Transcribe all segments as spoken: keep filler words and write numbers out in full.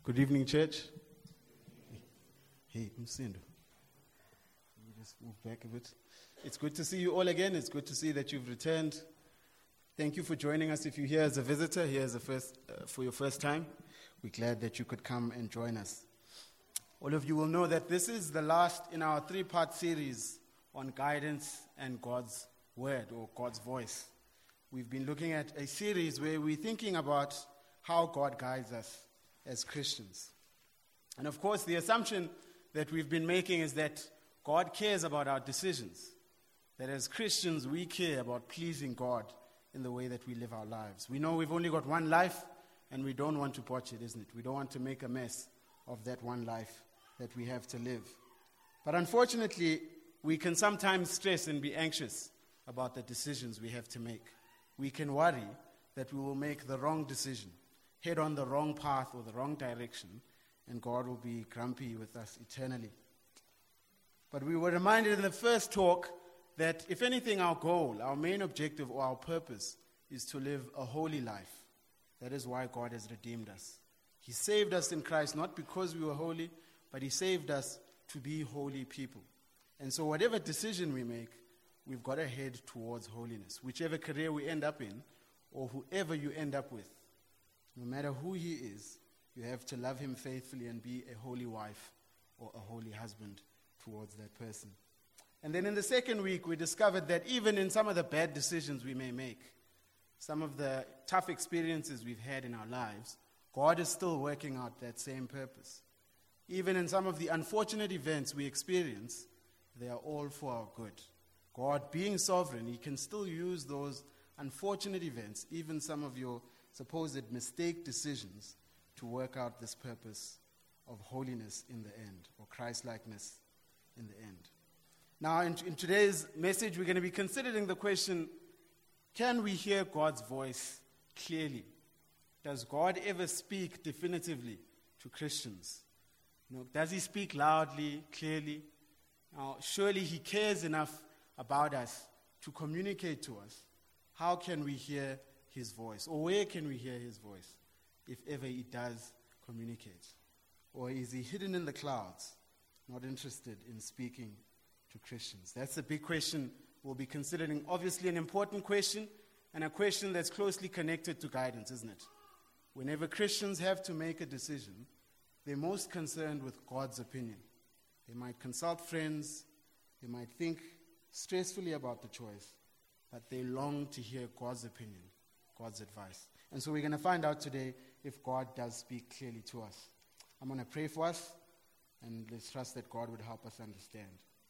Good evening, church. Hey, Msindo. Can you just move back a bit? It's good to see you all again. It's good to see that you've returned. Thank you for joining us. If you're here as a visitor, here as a first, uh, for your first time, we're glad that you could come and join us. All of you will know that this is the last in our three-part series on guidance and God's word or God's voice. We've been looking at a series where we're thinking about how God guides us as Christians. And of course, the assumption that we've been making is that God cares about our decisions, that as Christians we care about pleasing God in the way that we live our lives. We know we've only got one life, and we don't want to botch it, isn't it? We don't want to make a mess of that one life that we have to live. But unfortunately, we can sometimes stress and be anxious about the decisions we have to make. We can worry that we will make the wrong decision, head on the wrong path or the wrong direction, and God will be grumpy with us eternally. But we were reminded in the first talk that if anything, our goal, our main objective or our purpose is to live a holy life. That is why God has redeemed us. He saved us in Christ not because we were holy, but He saved us to be holy people. And so whatever decision we make, we've got to head towards holiness. Whichever career we end up in, or whoever you end up with, no matter who he is, you have to love him faithfully and be a holy wife or a holy husband towards that person. And then in the second week, we discovered that even in some of the bad decisions we may make, some of the tough experiences we've had in our lives, God is still working out that same purpose. Even in some of the unfortunate events we experience, they are all for our good. God, being sovereign, He can still use those unfortunate events, even some of your supposed mistake decisions, to work out this purpose of holiness in the end, or Christ-likeness in the end. Now, in, in today's message, we're going to be considering the question, can we hear God's voice clearly? Does God ever speak definitively to Christians? You know, does He speak loudly, clearly? Now, surely He cares enough about us to communicate to us. How can we hear His voice? Or where can we hear His voice, if ever He does communicate? Or is He hidden in the clouds, not interested in speaking to Christians? That's a big question we'll be considering. Obviously an important question, and a question that's closely connected to guidance, isn't it? Whenever Christians have to make a decision, they're most concerned with God's opinion. They might consult friends, they might think stressfully about the choice, but they long to hear God's opinion, God's advice. And so we're going to find out today if God does speak clearly to us. I'm going to pray for us, and let's trust that God would help us understand.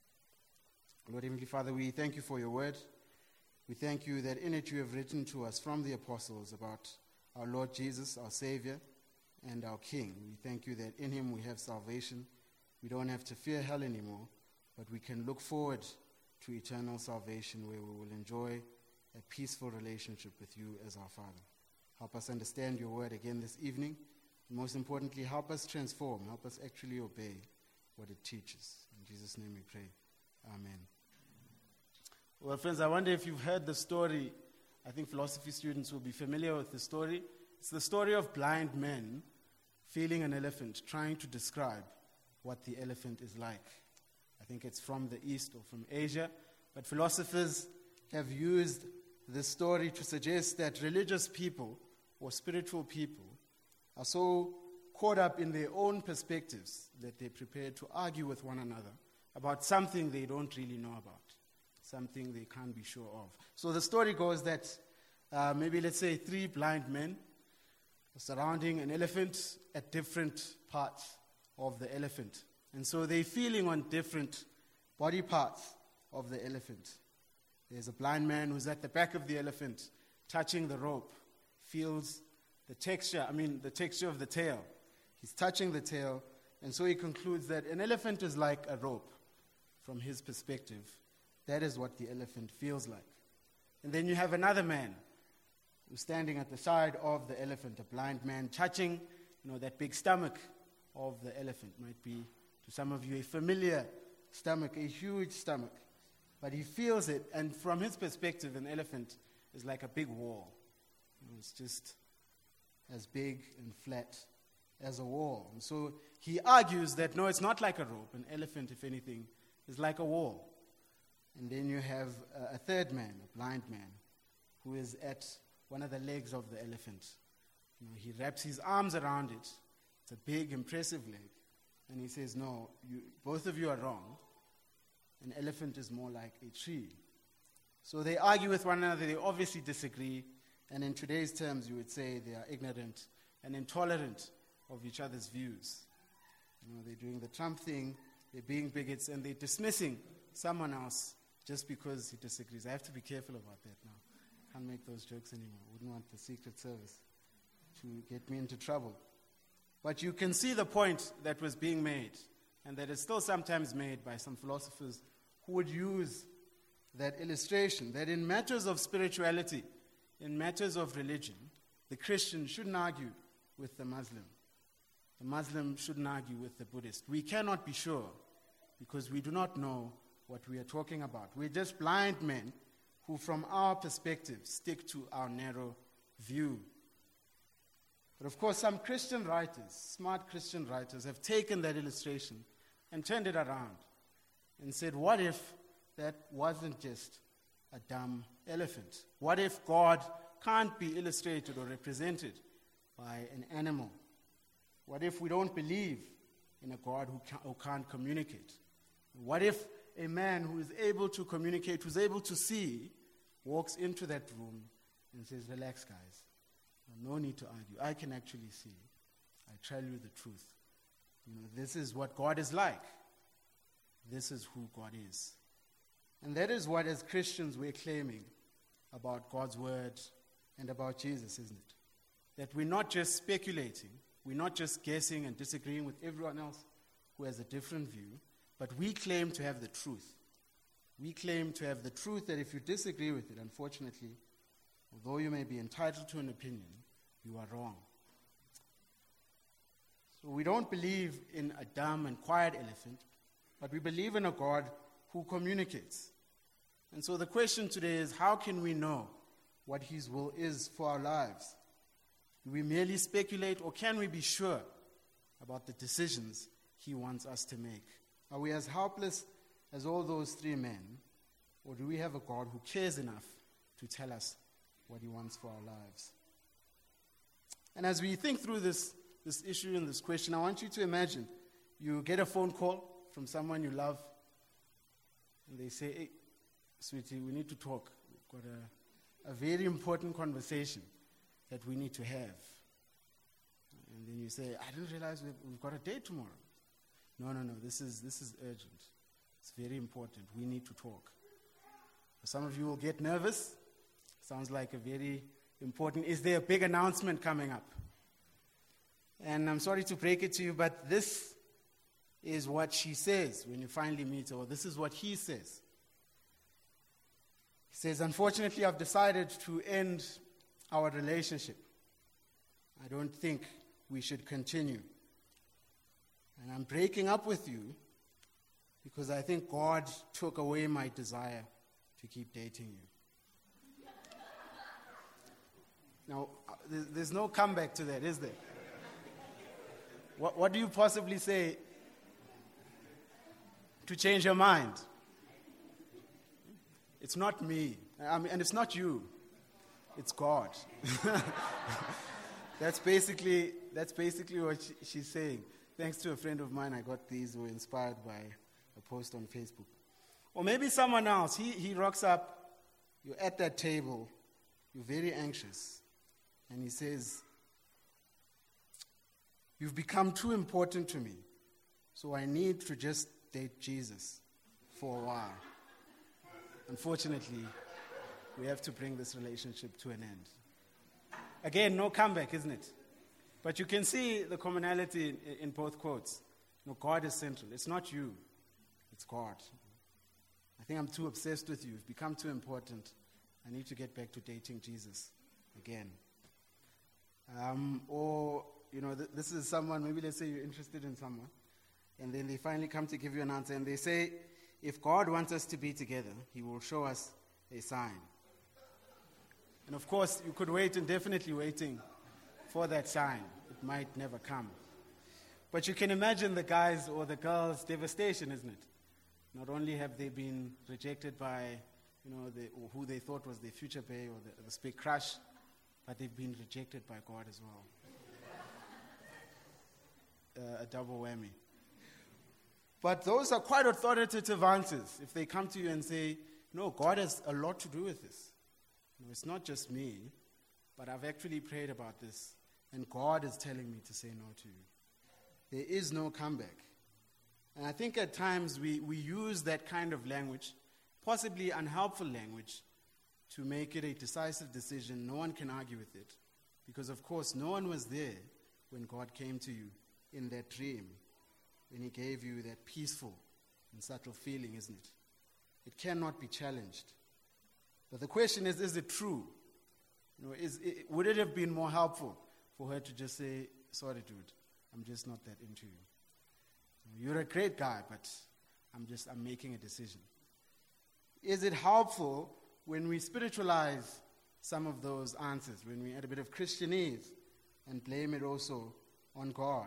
Lord Heavenly Father, we thank You for Your word. We thank You that in it You have written to us from the apostles about our Lord Jesus, our Savior, and our King. We thank You that in Him we have salvation. We don't have to fear hell anymore, but we can look forward to eternal salvation where we will enjoy a peaceful relationship with You as our Father. Help us understand Your word again this evening. And most importantly, help us transform. Help us actually obey what it teaches. In Jesus' name we pray. Amen. Well, friends, I wonder if you've heard the story. I think philosophy students will be familiar with the story. It's the story of blind men feeling an elephant, trying to describe what the elephant is like. I think it's from the East or from Asia, but philosophers have used this story to suggest that religious people or spiritual people are so caught up in their own perspectives that they're prepared to argue with one another about something they don't really know about, something they can't be sure of. So the story goes that uh, maybe, let's say, three blind men are surrounding an elephant at different parts of the elephant. And so they're feeling on different body parts of the elephant. There's a blind man who's at the back of the elephant, touching the rope, feels the texture, I mean, the texture of the tail. He's touching the tail, and so he concludes that an elephant is like a rope. From his perspective, that is what the elephant feels like. And then you have another man who's standing at the side of the elephant, a blind man, touching, you know, that big stomach of the elephant. Might be, to some of you, a familiar stomach, a huge stomach. But he feels it, and from his perspective, an elephant is like a big wall. You know, it's just as big and flat as a wall. And so he argues that, no, it's not like a rope. An elephant, if anything, is like a wall. And then you have a, a third man, a blind man, who is at one of the legs of the elephant. You know, he wraps his arms around it. It's a big, impressive leg. And he says, no, you, both of you are wrong. An elephant is more like a tree. So they argue with one another. They obviously disagree. And in today's terms, you would say they are ignorant and intolerant of each other's views. You know, they're doing the Trump thing. They're being bigots, and they're dismissing someone else just because he disagrees. I have to be careful about that now. Can't make those jokes anymore. Wouldn't want the Secret Service to get me into trouble. But you can see the point that was being made, and that is still sometimes made by some philosophers who would use that illustration, that in matters of spirituality, in matters of religion, the Christian shouldn't argue with the Muslim. The Muslim shouldn't argue with the Buddhist. We cannot be sure because we do not know what we are talking about. We're just blind men who, from our perspective, stick to our narrow view. But of course, some Christian writers, smart Christian writers, have taken that illustration and turned it around and said, what if that wasn't just a dumb elephant? What if God can't be illustrated or represented by an animal? What if we don't believe in a God who, can, who can't communicate? What if a man who is able to communicate, who's able to see, walks into that room and says, relax, guys. No need to argue. I can actually see. I tell you the truth. You know, this is what God is like. This is who God is. And that is what, as Christians, we're claiming about God's word and about Jesus, isn't it? That we're not just speculating, we're not just guessing and disagreeing with everyone else who has a different view, but we claim to have the truth. We claim to have the truth that if you disagree with it, unfortunately, although you may be entitled to an opinion, you are wrong. So we don't believe in a dumb and quiet elephant, but we believe in a God who communicates. And so the question today is, how can we know what his will is for our lives? Do we merely speculate, or can we be sure about the decisions he wants us to make? Are we as helpless as all those three men, or do we have a God who cares enough to tell us what he wants for our lives? And as we think through this, this issue and this question, I want you to imagine you get a phone call from someone you love, and they say, hey, sweetie, we need to talk. We've got a, a very important conversation that we need to have. And then you say, I didn't realize we've, we've got a date tomorrow. No, no, no, this is, this is urgent. It's very important. We need to talk. Some of you will get nervous. Sounds like a very important, is there a big announcement coming up? And I'm sorry to break it to you, but this is what she says when you finally meet her, or this is what he says. He says, unfortunately, I've decided to end our relationship. I don't think we should continue. And I'm breaking up with you because I think God took away my desire to keep dating you. Now, there's no comeback to that, is there? What, what do you possibly say to change your mind? It's not me, I mean, and it's not you. It's God. That's basically that's basically what she, she's saying. Thanks to a friend of mine, I got these who were inspired by a post on Facebook. Or maybe someone else, he, he rocks up, you're at that table, you're very anxious, and he says, you've become too important to me, so I need to just date Jesus for a while. Unfortunately, we have to bring this relationship to an end. Again, no comeback, isn't it? But you can see the commonality in, in both quotes. No, God is central. It's not you. It's God. I think I'm too obsessed with you. You've become too important. I need to get back to dating Jesus again. Um, or, you know, th- this is someone, maybe let's say you're interested in someone, and then they finally come to give you an answer, and they say, if God wants us to be together, he will show us a sign. And of course, you could wait indefinitely waiting for that sign. It might never come. But you can imagine the guys or the girls' devastation, isn't it? Not only have they been rejected by, you know, the, or who they thought was their future bae or the, the big crush, but they've been rejected by God as well. Uh, a double whammy. But those are quite authoritative answers. If they come to you and say, no, God has a lot to do with this. No, it's not just me, but I've actually prayed about this, and God is telling me to say no to you. There is no comeback. And I think at times we, we use that kind of language, possibly unhelpful language, to make it a decisive decision. No one can argue with it. Because, of course, no one was there when God came to you in that dream, when he gave you that peaceful and subtle feeling, isn't it? It cannot be challenged. But the question is, is it true? You know, is it, would it have been more helpful for her to just say, sorry, dude, I'm just not that into you. You're a great guy, but I'm just, I'm making a decision. Is it helpful when we spiritualize some of those answers, when we add a bit of Christianese and blame it also on God?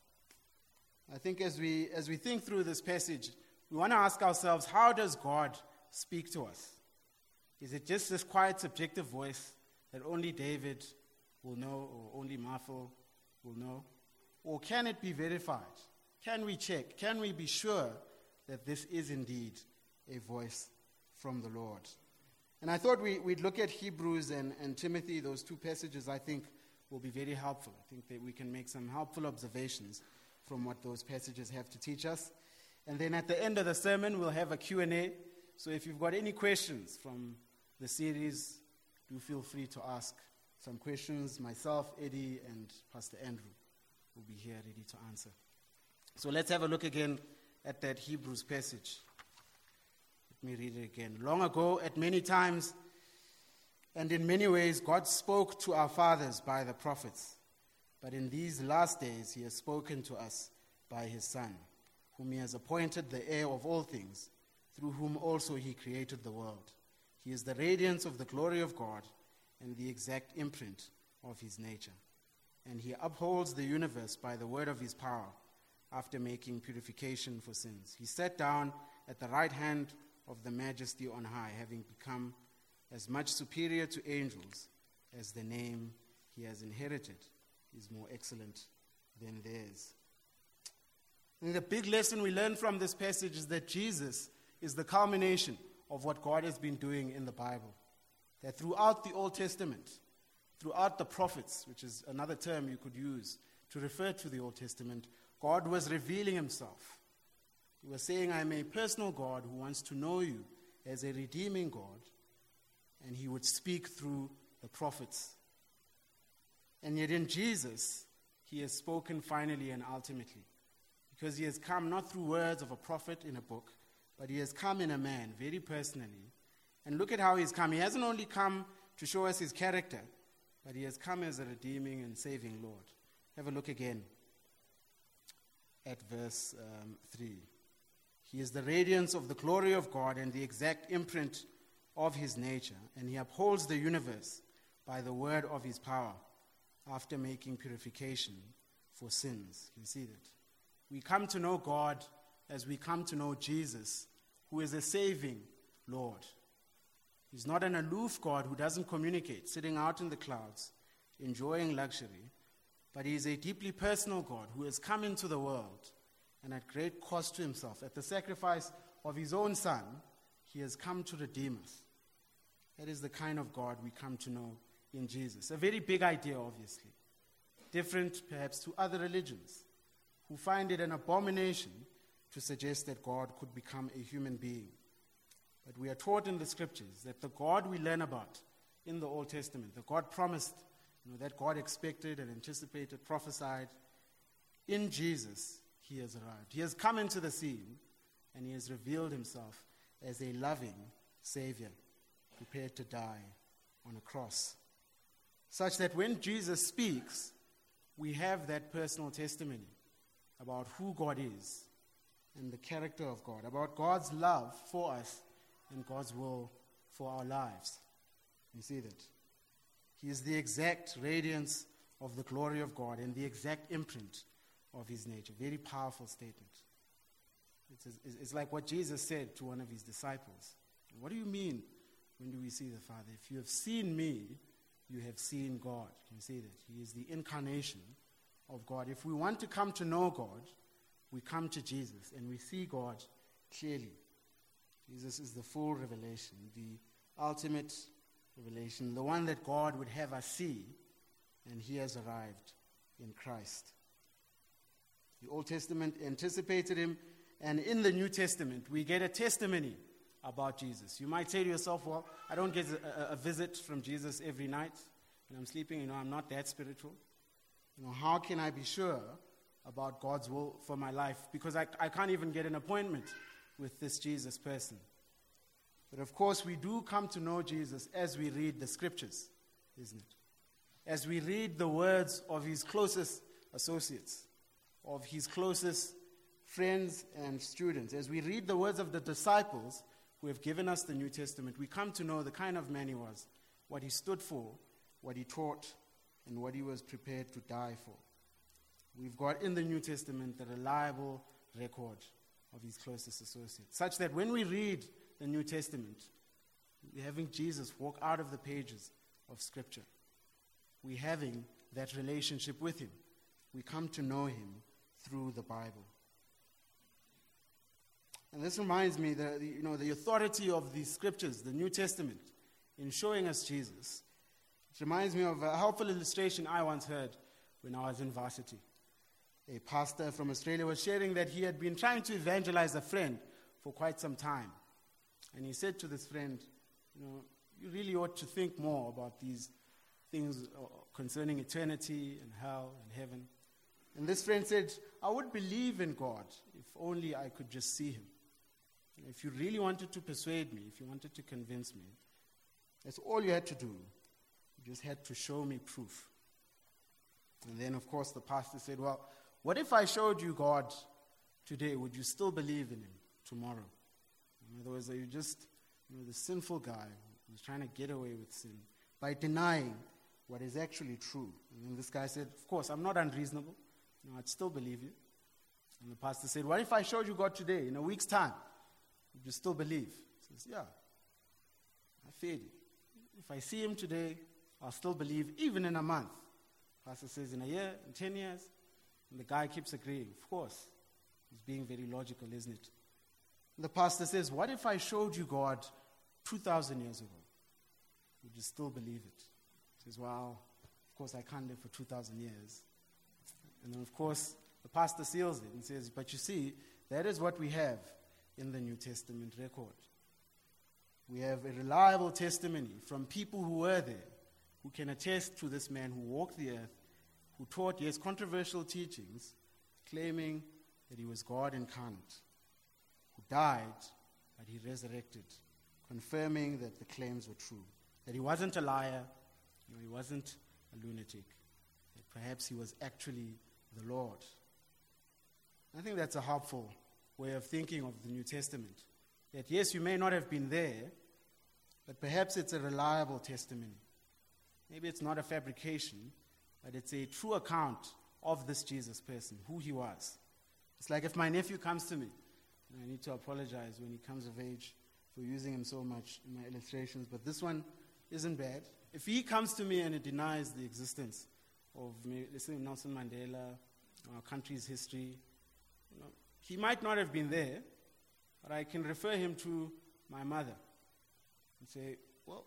I think as we as we think through this passage, we want to ask ourselves, how does God speak to us? Is it just this quiet, subjective voice that only David will know or only Marthel will know? Or can it be verified? Can we check? Can we be sure that this is indeed a voice from the Lord? And I thought we, we'd look at Hebrews and, and Timothy. Those two passages, I think, will be very helpful. I think that we can make some helpful observations from what those passages have to teach us. And then at the end of the sermon, we'll have a Q and A. So if you've got any questions from the series, do feel free to ask some questions. Myself, Eddie, and Pastor Andrew will be here ready to answer. So let's have a look again at that Hebrews passage. Let me read it again. Long ago, at many times and in many ways, God spoke to our fathers by the prophets. But in these last days, he has spoken to us by his Son, whom he has appointed the heir of all things, through whom also he created the world. He is the radiance of the glory of God and the exact imprint of his nature. And he upholds the universe by the word of his power, after making purification for sins. He sat down at the right hand of the majesty on high, having become as much superior to angels as the name he has inherited is more excellent than theirs. And the big lesson we learn from this passage is that Jesus is the culmination of what God has been doing in the Bible. That throughout the Old Testament, throughout the prophets, which is another term you could use to refer to the Old Testament, God was revealing himself. He was saying, I am a personal God who wants to know you as a redeeming God, and he would speak through the prophets. And yet in Jesus, he has spoken finally and ultimately, because he has come not through words of a prophet in a book, but he has come in a man, very personally. And look at how he's come. He hasn't only come to show us his character, but he has come as a redeeming and saving Lord. Have a look again at verse um, three. He is the radiance of the glory of God and the exact imprint of his nature, and he upholds the universe by the word of his power, after making purification for sins. You see that? We come to know God as we come to know Jesus, who is a saving Lord. He's not an aloof God who doesn't communicate, sitting out in the clouds, enjoying luxury, but he is a deeply personal God who has come into the world, and at great cost to himself, at the sacrifice of his own Son, he has come to redeem us. That is the kind of God we come to know in Jesus. A very big idea, obviously. Different, perhaps, to other religions, who find it an abomination to suggest that God could become a human being. But we are taught in the scriptures that the God we learn about in the Old Testament, the God promised, you know, that God expected and anticipated, prophesied, in Jesus, he has arrived. He has come into the scene, and he has revealed himself as a loving Savior, prepared to die on a cross. Such that when Jesus speaks, we have that personal testimony about who God is and the character of God, about God's love for us and God's will for our lives. You see that? He is the exact radiance of the glory of God and the exact imprint of his nature. Very powerful statement. It's, it's like what Jesus said to one of his disciples. What do you mean, when do we see the Father? If you have seen me, you have seen God. Can you see that? He is the incarnation of God. If we want to come to know God, we come to Jesus and we see God clearly. Jesus is the full revelation, the ultimate revelation, the one that God would have us see, and he has arrived in Christ. The Old Testament anticipated him, and in the New Testament, we get a testimony about Jesus. You might say to yourself, well, I don't get a, a visit from Jesus every night when I'm sleeping. You know, I'm not that spiritual. You know, how can I be sure about God's will for my life? Because I, I can't even get an appointment with this Jesus person. But of course, we do come to know Jesus as we read the scriptures, isn't it? As we read the words of his closest associates, of his closest friends and students. As we read the words of the disciples who have given us the New Testament, we come to know the kind of man he was, what he stood for, what he taught, and what he was prepared to die for. We've got in the New Testament the reliable record of his closest associates, such that when we read the New Testament, we're having Jesus walk out of the pages of Scripture. We're having that relationship with him. We come to know him through the Bible. And this reminds me that, you know, the authority of the Scriptures, the New Testament, in showing us Jesus. It reminds me of a helpful illustration I once heard when I was in varsity. A pastor from Australia was sharing that he had been trying to evangelize a friend for quite some time. And he said to this friend, you know, you really ought to think more about these things concerning eternity and hell and heaven. And this friend said, I would believe in God if only I could just see him. If you really wanted to persuade me, if you wanted to convince me, that's all you had to do. You just had to show me proof. And then, of course, the pastor said, well, what if I showed you God today? Would you still believe in him tomorrow? In other words, are you just, you know, the sinful guy who's trying to get away with sin by denying what is actually true? And then this guy said, of course, I'm not unreasonable. No, I'd still believe you. And the pastor said, what if I showed you God today, in a week's time? Would you still believe? He says, yeah, I feel you. If I see him today, I'll still believe, even in a month. Pastor says, in a year, in ten years. And the guy keeps agreeing. Of course. He's being very logical, isn't it? And the pastor says, what if I showed you God two thousand years ago? Would you still believe it? He says, well, of course I can't live for two thousand years. And then, of course, the pastor seals it and says, but you see, that is what we have in the New Testament record. We have a reliable testimony from people who were there, who can attest to this man who walked the earth, who taught, yes, controversial teachings, claiming that he was God incarnate, who died, but he resurrected, confirming that the claims were true, that he wasn't a liar, no, he wasn't a lunatic, that perhaps he was actually the Lord. I think that's a helpful way of thinking of the New Testament. That yes, you may not have been there, but perhaps it's a reliable testimony. Maybe it's not a fabrication, but it's a true account of this Jesus person, who he was. It's like if my nephew comes to me, and I need to apologize when he comes of age for using him so much in my illustrations, but this one isn't bad. If he comes to me and it denies the existence of, let's say, Nelson Mandela, our country's history, you know, he might not have been there, but I can refer him to my mother and say, well,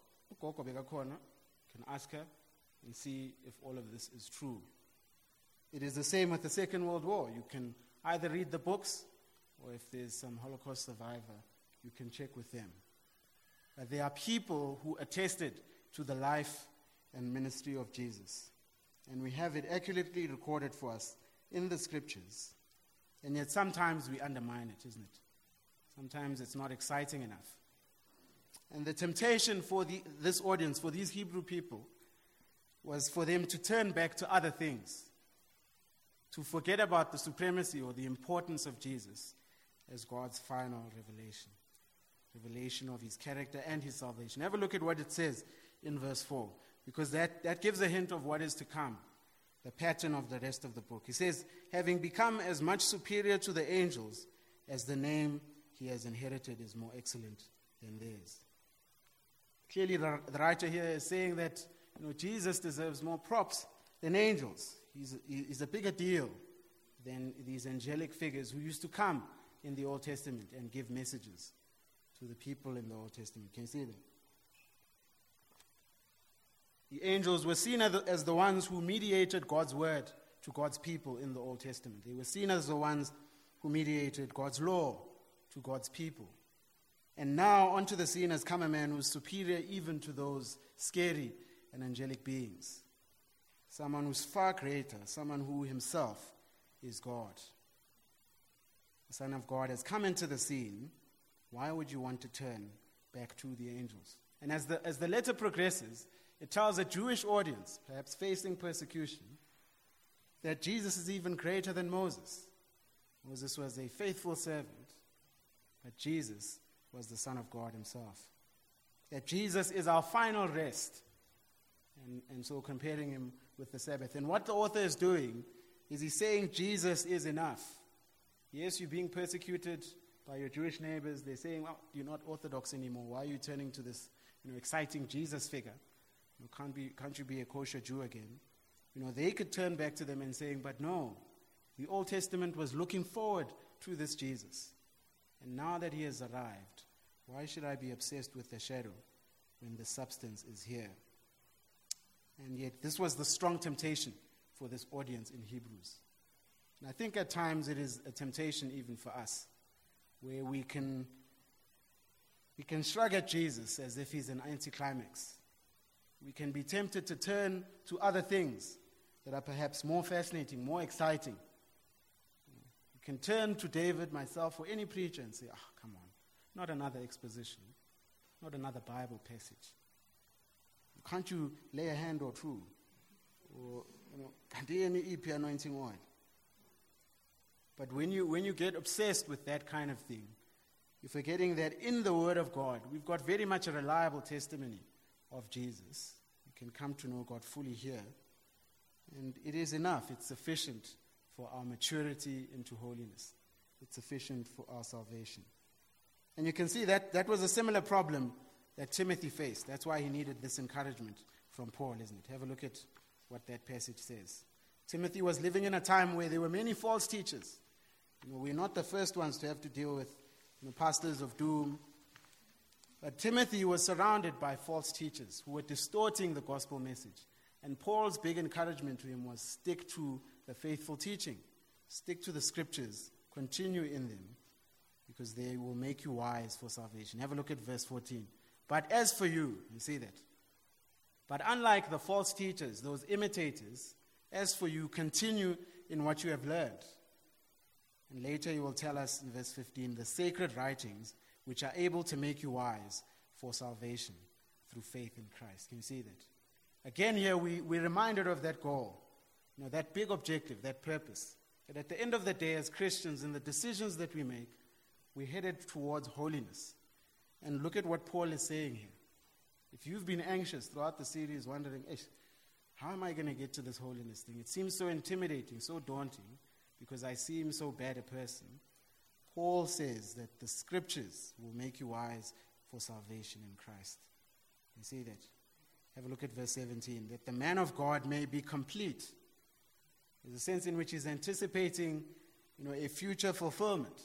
can ask her and see if all of this is true. It is the same with the Second World War. You can either read the books, or if there's some Holocaust survivor, you can check with them. But there are people who attested to the life and ministry of Jesus. And we have it accurately recorded for us in the scriptures. And yet sometimes we undermine it, isn't it? Sometimes it's not exciting enough. And the temptation for the, this audience, for these Hebrew people, was for them to turn back to other things, to forget about the supremacy or the importance of Jesus as God's final revelation, revelation of his character and his salvation. Have a look at what it says in verse four, because that, that gives a hint of what is to come. the pattern of the rest of the book. He says, having become as much superior to the angels as the name he has inherited is more excellent than theirs. Clearly, the, the writer here is saying that you know, Jesus deserves more props than angels. He's, he's a bigger deal than these angelic figures who used to come in the Old Testament and give messages to the people in the Old Testament. Can you see that? The angels were seen as the ones who mediated God's word to God's people in the Old Testament. They were seen as the ones who mediated God's law to God's people. And now onto the scene has come a man who is superior even to those scary and angelic beings. Someone who's far greater, someone who himself is God. The Son of God has come into the scene. Why would you want to turn back to the angels? And as the, as the letter progresses, it tells a Jewish audience, perhaps facing persecution, that Jesus is even greater than Moses. Moses was a faithful servant, but Jesus was the Son of God himself. That Jesus is our final rest. And, and so comparing him with the Sabbath. And what the author is doing is he's saying Jesus is enough. Yes, you're being persecuted by your Jewish neighbors. They're saying, well, you're not Orthodox anymore. Why are you turning to this you know, exciting Jesus figure? You know, can't, be, can't you be a kosher Jew again? You know, they could turn back to them and saying, but no, the Old Testament was looking forward to this Jesus. And now that he has arrived, why should I be obsessed with the shadow when the substance is here? And yet this was the strong temptation for this audience in Hebrews. And I think at times it is a temptation even for us, where we can, we can shrug at Jesus as if he's an anticlimax. We can be tempted to turn to other things that are perhaps more fascinating, more exciting. We can turn to David, myself, or any preacher and say, oh, come on, not another exposition, not another Bible passage. Can't you lay a hand or two? Or, you know, can't you any E P anointing oil? But when you, when you get obsessed with that kind of thing, you're forgetting that in the Word of God, we've got very much a reliable testimony of Jesus. You can come to know God fully here. And it is enough. It's sufficient for our maturity into holiness. It's sufficient for our salvation. And you can see that that was a similar problem that Timothy faced. That's why he needed this encouragement from Paul, isn't it? Have a look at what that passage says. Timothy was living in a time where there were many false teachers. You know, we're not the first ones to have to deal with you know, pastors of doom. But Timothy was surrounded by false teachers who were distorting the gospel message. And Paul's big encouragement to him was stick to the faithful teaching. Stick to the scriptures. Continue in them, because they will make you wise for salvation. Have a look at verse fourteen. But as for you, you see that. But unlike the false teachers, those imitators, as for you, continue in what you have learned. And later he will tell us in verse fifteen, the sacred writings, which are able to make you wise for salvation through faith in Christ. Can you see that? Again here, we, we're reminded of that goal, you know, that big objective, that purpose. That at the end of the day, as Christians, in the decisions that we make, we're headed towards holiness. And look at what Paul is saying here. If you've been anxious throughout the series, wondering, how am I going to get to this holiness thing? It seems so intimidating, so daunting, because I seem so bad a person. Paul says that the scriptures will make you wise for salvation in Christ. You see that? Have a look at verse seventeen. That the man of God may be complete. There's a sense in which he's anticipating, you know, a future fulfillment.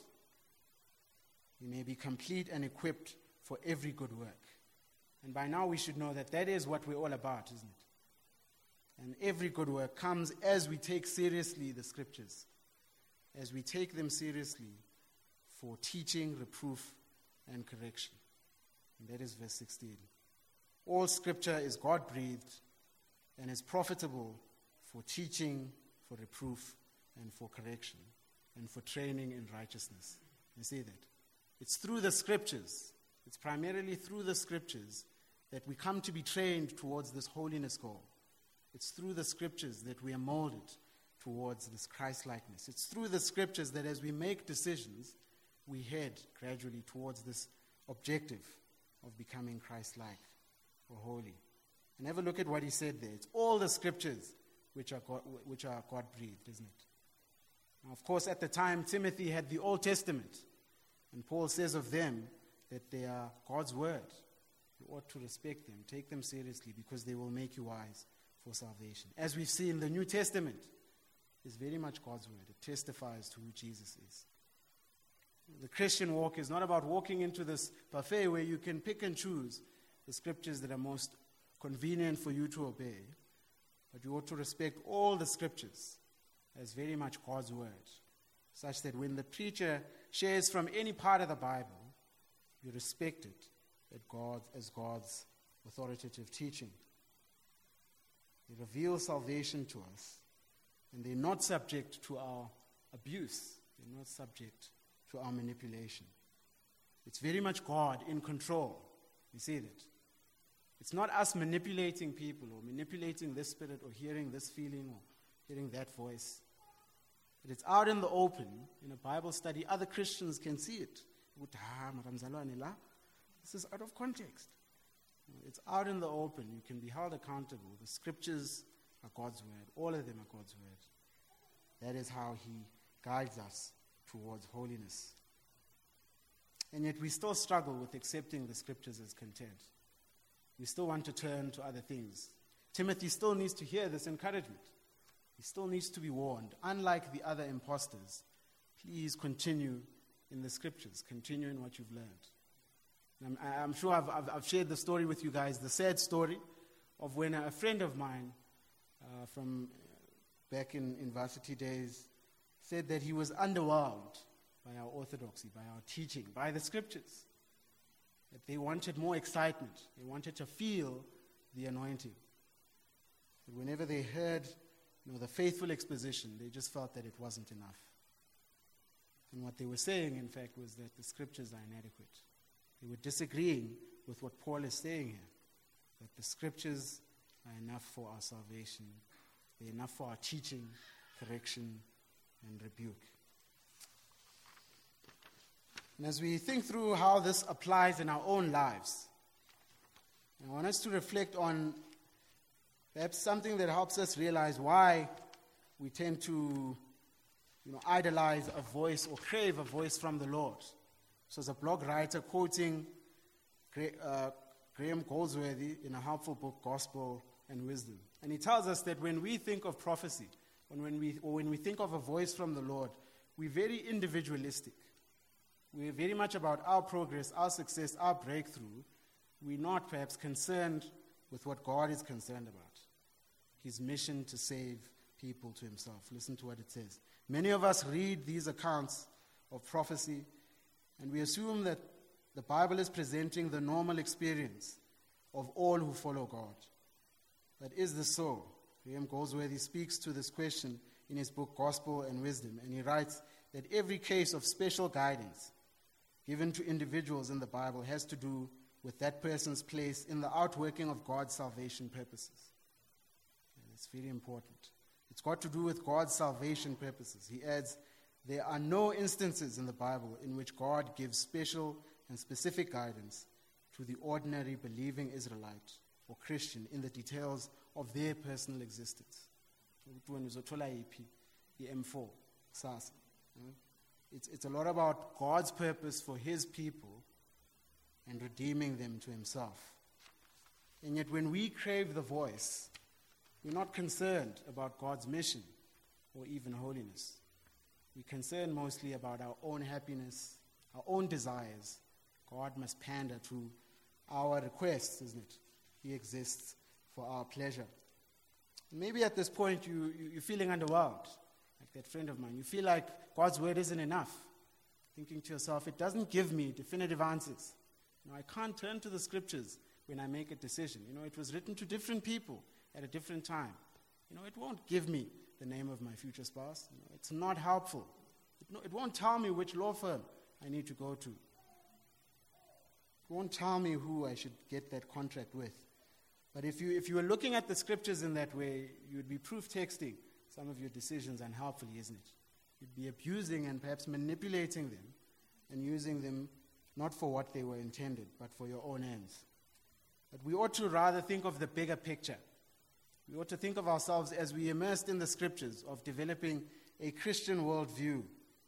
He may be complete and equipped for every good work. And by now we should know that that is what we're all about, isn't it? And every good work comes as we take seriously the scriptures, as we take them seriously for teaching, reproof, and correction. And that is verse sixteen. All scripture is God-breathed and is profitable for teaching, for reproof, and for correction, and for training in righteousness. You see that? It's through the scriptures, it's primarily through the scriptures that we come to be trained towards this holiness goal. It's through the scriptures that we are molded towards this Christ-likeness. It's through the scriptures that as we make decisions, we head gradually towards this objective of becoming Christ-like or holy. And have a look at what he said there. It's all the scriptures which are God, which are God-breathed, isn't it? Now, of course, at the time, Timothy had the Old Testament, and Paul says of them that they are God's word. You ought to respect them, take them seriously, because they will make you wise for salvation. As we've seen, the New Testament is very much God's word. It testifies to who Jesus is. The Christian walk is not about walking into this buffet where you can pick and choose the scriptures that are most convenient for you to obey, but you ought to respect all the scriptures as very much God's word, such that when the preacher shares from any part of the Bible, you respect it as God, as God's authoritative teaching. They reveal salvation to us, and they're not subject to our abuse. They're not subject to our manipulation. It's very much God in control. You see that? It's not us manipulating people or manipulating this spirit or hearing this feeling or hearing that voice. But it's out in the open, in a Bible study. Other Christians can see it. This is out of context. It's out in the open. You can be held accountable. The scriptures are God's word. All of them are God's word. That is how he guides us towards holiness. And yet we still struggle with accepting the scriptures as content. We still want to turn to other things. Timothy still needs to hear this encouragement. He still needs to be warned. Unlike the other imposters, please continue in the scriptures. Continue in what you've learned. I'm, I'm sure I've, I've, I've shared the story with you guys, the sad story of when a friend of mine uh, from back in, in varsity days said that he was underwhelmed by our orthodoxy, by our teaching, by the scriptures. That they wanted more excitement. They wanted to feel the anointing. But whenever they heard you know, the faithful exposition, they just felt that it wasn't enough. And what they were saying, in fact, was that the scriptures are inadequate. They were disagreeing with what Paul is saying here, that the scriptures are enough for our salvation. They're enough for our teaching, correction, and rebuke. And as we think through how this applies in our own lives, I want us to reflect on perhaps something that helps us realize why we tend to you know, idolize a voice or crave a voice from the Lord. So as a blog writer quoting uh, Graham Goldsworthy in a helpful book, Gospel and Wisdom. And he tells us that when we think of prophecy, when, when we, or when we think of a voice from the Lord, we're very individualistic. We're very much about our progress, our success, our breakthrough. We're not perhaps concerned with what God is concerned about, his mission to save people to himself. Listen to what it says. Many of us read these accounts of prophecy, and we assume that the Bible is presenting the normal experience of all who follow God. But is this so? Graham Goldsworthy speaks to this question in his book, Gospel and Wisdom, and he writes that every case of special guidance given to individuals in the Bible has to do with that person's place in the outworking of God's salvation purposes. And it's very important. It's got to do with God's salvation purposes. He adds, there are no instances in the Bible in which God gives special and specific guidance to the ordinary believing Israelite or Christian in the details of their personal existence. M four, It's, it's a lot about God's purpose for his people and redeeming them to himself. And yet when we crave the voice, we're not concerned about God's mission or even holiness. We're concerned mostly about our own happiness, our own desires. God must pander to our requests, isn't it? He exists for our pleasure. And maybe at this point you, you, you're feeling underwhelmed, like that friend of mine. You feel like God's word isn't enough. Thinking to yourself, it doesn't give me definitive answers. You know, I can't turn to the scriptures when I make a decision. You know, it was written to different people at a different time. You know, it won't give me the name of my future spouse. You know, it's not helpful. It, no, it won't tell me which law firm I need to go to. It won't tell me who I should get that contract with. But if you if you were looking at the scriptures in that way, you would be proof texting some of your decisions unhelpfully, isn't it? You'd be abusing and perhaps manipulating them and using them not for what they were intended, but for your own ends. But we ought to rather think of the bigger picture We ought to think of ourselves as we immersed in the scriptures of developing a Christian worldview,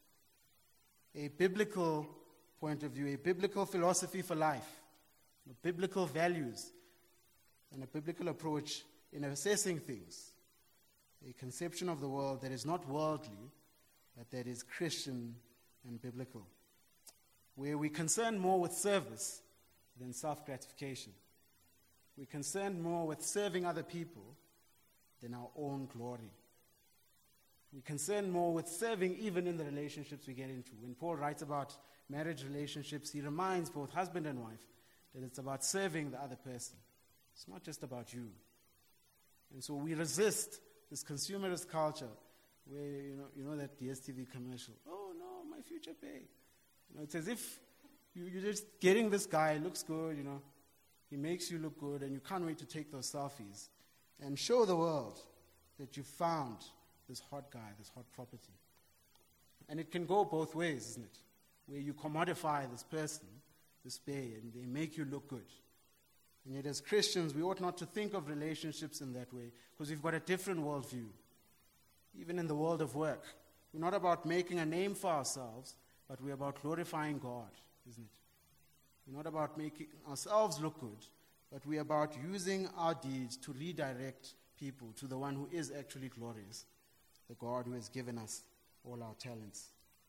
a biblical point of view, a biblical philosophy for life, biblical values, and a biblical approach in assessing things, a conception of the world that is not worldly, but that is Christian and biblical, where we're concerned more with service than self-gratification. We're concerned more with serving other people than our own glory. We're concerned more with serving even in the relationships we get into. When Paul writes about marriage relationships, he reminds both husband and wife that it's about serving the other person. It's not just about you. And so we resist this consumerist culture where, you know, you know that D S T V commercial, oh no, my future pay. You know, it's as if you, you're just getting this guy, looks good, you know, he makes you look good, and you can't wait to take those selfies and show the world that you found this hot guy, this hot property. And it can go both ways, isn't it? Where you commodify this person, this pay, and they make you look good. And yet as Christians, we ought not to think of relationships in that way, because we've got a different worldview. Even in the world of work, we're not about making a name for ourselves, but we're about glorifying God, isn't it? We're not about making ourselves look good, but we're about using our deeds to redirect people to the one who is actually glorious, the God who has given us all our talents.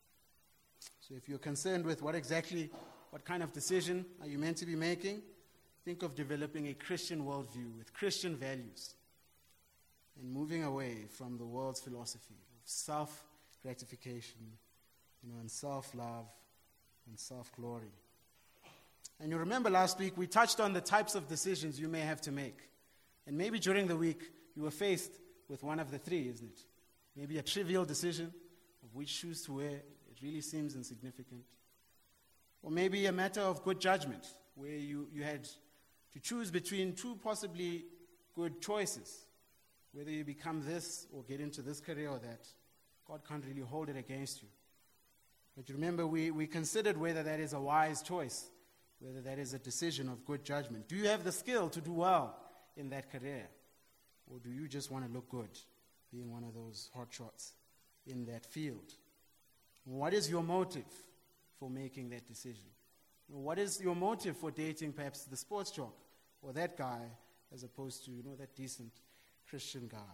So if you're concerned with what exactly, what kind of decision are you meant to be making, think of developing a Christian worldview with Christian values and moving away from the world's philosophy of self-gratification, you know, and self-love and self-glory. And you remember last week we touched on the types of decisions you may have to make. And maybe during the week you were faced with one of the three, isn't it? Maybe a trivial decision of which shoes to wear. It really seems insignificant. Or maybe a matter of good judgment, where you, you had to choose between two possibly good choices, whether you become this or get into this career or that. God can't really hold it against you. But remember, we, we considered whether that is a wise choice, whether that is a decision of good judgment. Do you have the skill to do well in that career? Or do you just want to look good, being one of those hot shots in that field? What is your motive for making that decision? What is your motive for dating perhaps the sports jock or that guy as opposed to, you know, that decent Christian guy?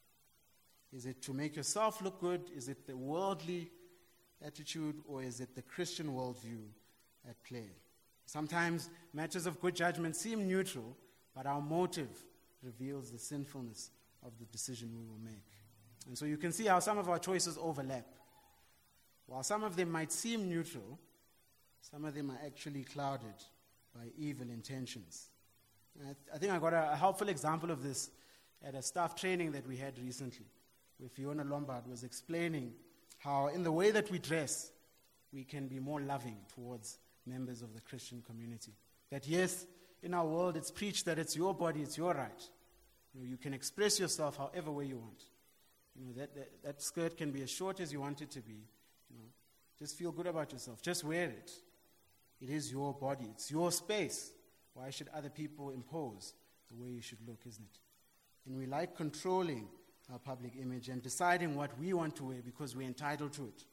Is it to make yourself look good? Is it the worldly attitude, or is it the Christian worldview at play? Sometimes matters of good judgment seem neutral, but our motive reveals the sinfulness of the decision we will make. And so you can see how some of our choices overlap. While some of them might seem neutral, some of them are actually clouded by evil intentions. And I, th- I think I got a, a helpful example of this at a staff training that we had recently, where Fiona Lombard was explaining how in the way that we dress, we can be more loving towards members of the Christian community. That yes, in our world it's preached that it's your body, it's your right. You know, you can express yourself however way you want. You know, that, that, that skirt can be as short as you want it to be. You know, just feel good about yourself. Just wear it. It is your body. It's your space. Why should other people impose the way you should look, isn't it? And we like controlling our public image and deciding what we want to wear because we're entitled to it.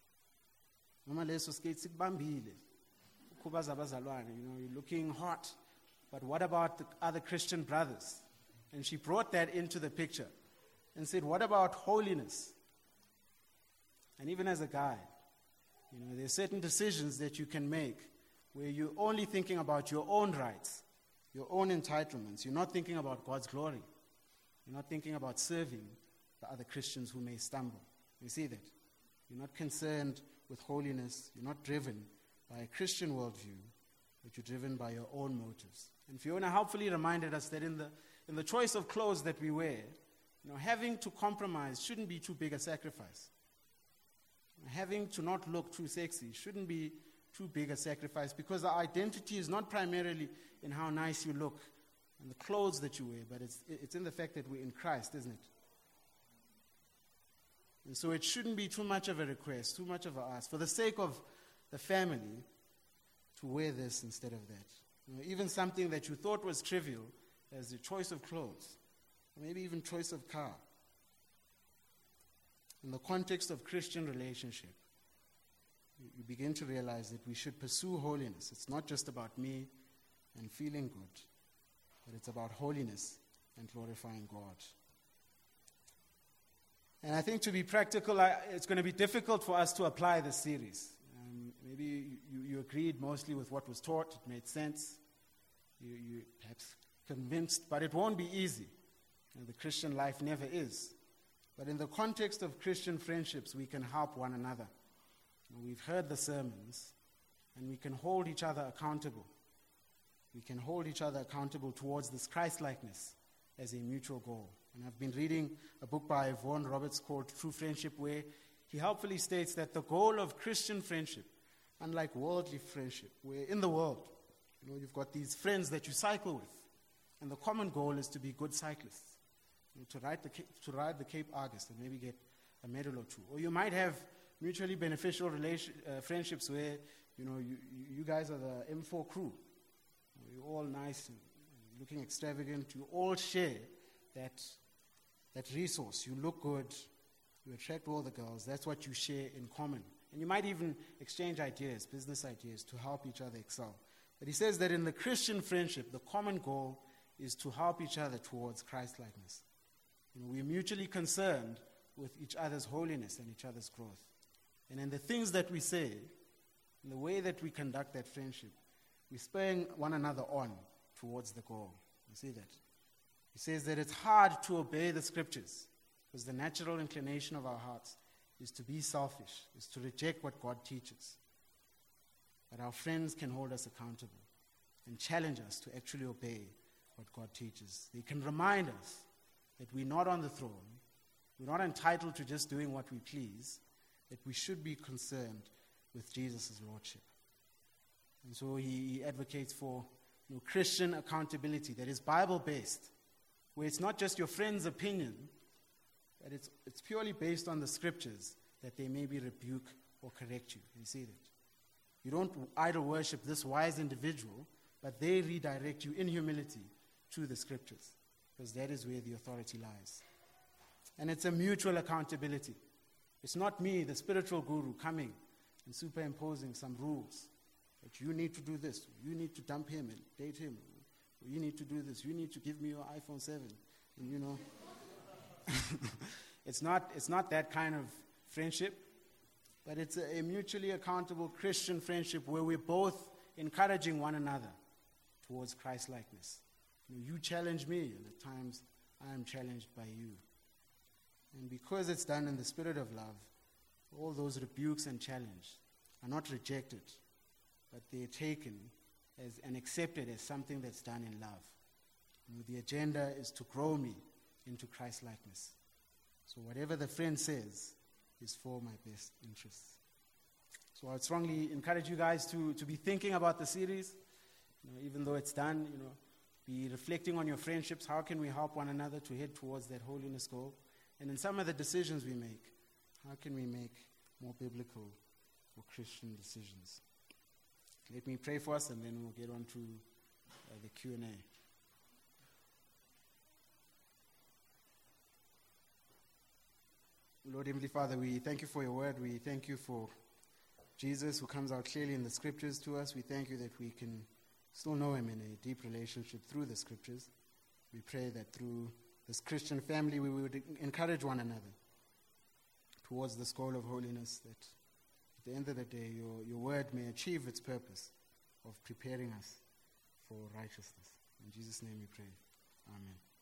Noma leso skate sikubambile. Ukhubaza abazalwane, you know, you're looking hot. But what about the other Christian brothers? And she brought that into the picture and said, what about holiness? And even as a guy, you know, there are certain decisions that you can make where you're only thinking about your own rights, your own entitlements. You're not thinking about God's glory. You're not thinking about serving the other Christians who may stumble. You see that? You're not concerned with holiness. You're not driven by a Christian worldview, but you're driven by your own motives. And Fiona helpfully reminded us that in the in the choice of clothes that we wear, you know, having to compromise shouldn't be too big a sacrifice. Having to not look too sexy shouldn't be too big a sacrifice, because our identity is not primarily in how nice you look and the clothes that you wear, but it's it's in the fact that we're in Christ, isn't it? And so it shouldn't be too much of a request, too much of a ask, for the sake of the family, to wear this instead of that. You know, even something that you thought was trivial, as the choice of clothes, or maybe even choice of car. In the context of Christian relationship, you, you begin to realize that we should pursue holiness. It's not just about me and feeling good, but it's about holiness and glorifying God. And I think to be practical, I, it's going to be difficult for us to apply this series. Um, maybe you, you agreed mostly with what was taught. It made sense. You, you perhaps convinced, but it won't be easy. You know, the Christian life never is. But in the context of Christian friendships, we can help one another. You know, we've heard the sermons, and we can hold each other accountable. We can hold each other accountable towards this Christ-likeness as a mutual goal. And I've been reading a book by Vaughan Roberts called True Friendship, where he helpfully states that the goal of Christian friendship, unlike worldly friendship, where in the world, you know, you've got these friends that you cycle with, and the common goal is to be good cyclists, you know, to ride the to ride the Cape Argus and maybe get a medal or two. Or you might have mutually beneficial relation, uh, friendships where, you know, you, you guys are the M four crew. You're all nice and looking extravagant. You all share that, that resource. You look good. You attract all the girls. That's what you share in common. And you might even exchange ideas, business ideas, to help each other excel. But he says that in the Christian friendship, the common goal is to help each other towards Christ-likeness. You know, we're mutually concerned with each other's holiness and each other's growth. And in the things that we say, in the way that we conduct that friendship, we're spurring one another on towards the goal. You see that? He says that it's hard to obey the scriptures because the natural inclination of our hearts is to be selfish, is to reject what God teaches. But our friends can hold us accountable and challenge us to actually obey what God teaches. They can remind us that we're not on the throne, we're not entitled to just doing what we please, that we should be concerned with Jesus' lordship. And so he, he advocates for, you know, Christian accountability that is Bible-based, where it's not just your friend's opinion, but it's, it's purely based on the scriptures that they maybe rebuke or correct you. You see that? You don't idol worship this wise individual, but they redirect you in humility to the scriptures, because that is where the authority lies. And it's a mutual accountability. It's not me, the spiritual guru, coming and superimposing some rules. But you need to do this. You need to dump him and date him. You need to do this. You need to give me your iPhone seven. And you know, it's not it's not that kind of friendship, but it's a, a mutually accountable Christian friendship where we're both encouraging one another towards Christ-likeness. You know, you challenge me, and at times I am challenged by you. And because it's done in the spirit of love, all those rebukes and challenge are not rejected, but they're taken as and accepted as something that's done in love. You know, the agenda is to grow me into Christ-likeness. So whatever the friend says is for my best interests. So I would strongly encourage you guys to, to be thinking about the series. You know, even though it's done, you know, be reflecting on your friendships. How can we help one another to head towards that holiness goal? And in some of the decisions we make, how can we make more biblical or Christian decisions? Let me pray for us, and then we'll get on to uh, the Q and A. Lord Heavenly Father, we thank you for your word. We thank you for Jesus, who comes out clearly in the scriptures to us. We thank you that we can still know him in a deep relationship through the scriptures. We pray that through this Christian family we would encourage one another towards this goal of holiness, that at the end of the day your, your word may achieve its purpose of preparing us for righteousness. In Jesus' name we pray. Amen.